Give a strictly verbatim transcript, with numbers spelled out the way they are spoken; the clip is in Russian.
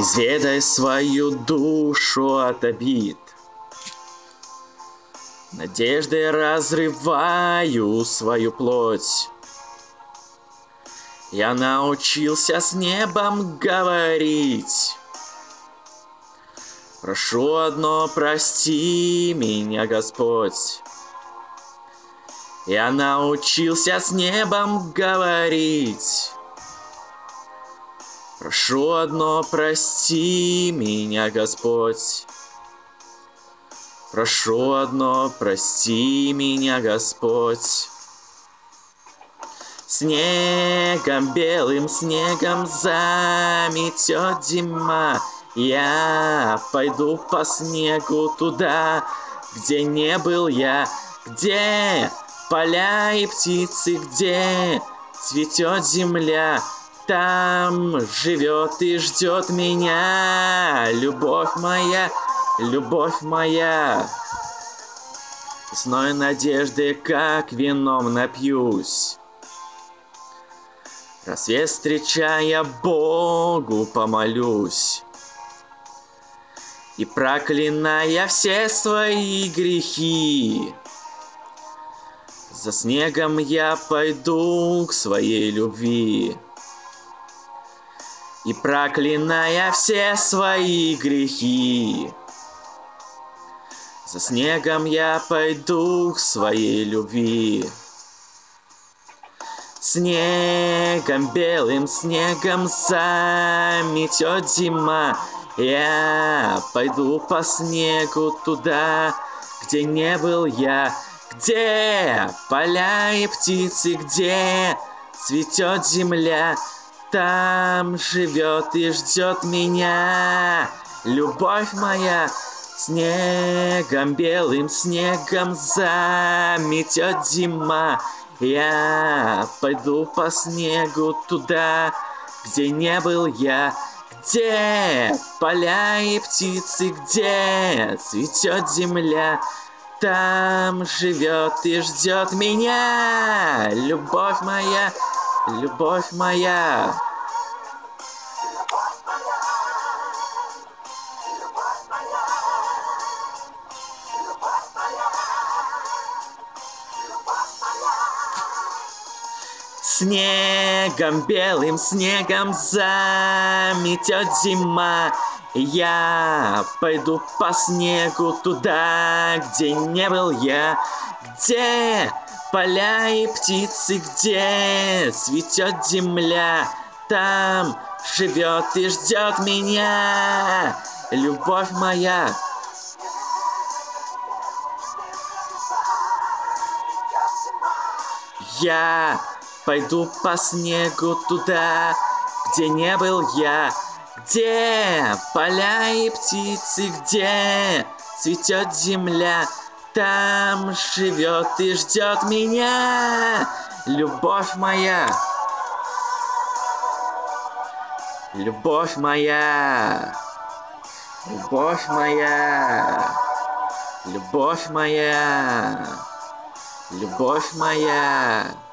Изведай свою душу от обид. Надеждой разрываю свою плоть. Я научился с небом говорить. Прошу одно, прости меня, Господь. Я научился с небом говорить. Прошу одно, прости меня, Господь. Прошу одно, прости меня, Господь. Снегом, белым снегом заметет зима. Я пойду по снегу туда, где не был я, где поля и птицы, где цветет земля. Там живет и ждет меня любовь моя, любовь моя. Весной надежды, как вином напьюсь. Рассвет встречая, Богу помолюсь. И проклиная все свои грехи, за снегом я пойду к своей любви. И проклиная все свои грехи, за снегом я пойду к своей любви. Снегом, белым снегом заметет зима. Я пойду по снегу туда, где не был я, где поля и птицы, где цветет земля. Там живет и ждет меня любовь моя. Снегом, белым снегом заметет зима. Я пойду по снегу туда, где не был я, где поля и птицы, где цветет земля. Там живет и ждет меня любовь моя, любовь моя. Снегом, белым снегом заметет зима. Я пойду по снегу туда, где не был я, где поля и птицы, где цветет земля. Там живет и ждет меня любовь моя. Я пойду по снегу туда, где не был я, где поля и птицы, где цветет земля. Там живет и ждет меня любовь моя, любовь моя, любовь моя, любовь моя, любовь моя.